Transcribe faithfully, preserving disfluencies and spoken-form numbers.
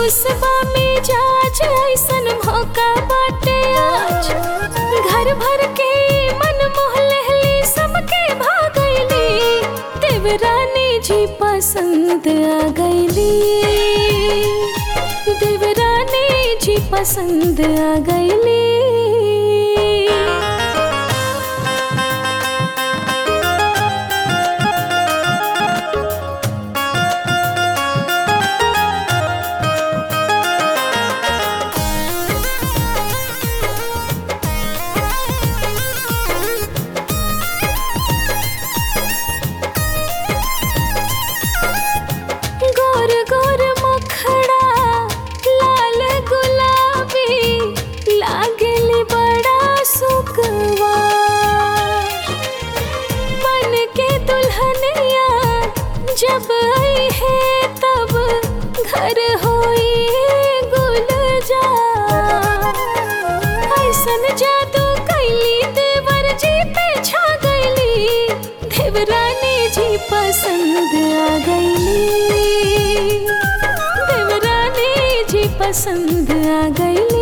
खुशबा मिजाज ऐसन मौका बाटे आज। घर भर के मन मोह लेहली सबके भागैली, देवरानी जी पसंद आ गईली, देवरानी जी पसंद आ गईली। गोर गोर मुखड़ा लाल गुलाबी लागली बड़ा सुकवार। बन के दुल्हनिया जब आई है तब घर होई गुलजार। ऐसन जादू कैली देवर जी पे छा गईली, देवरानी जी पसंद आ गईली, देवरानी जी पसंद आ गईली।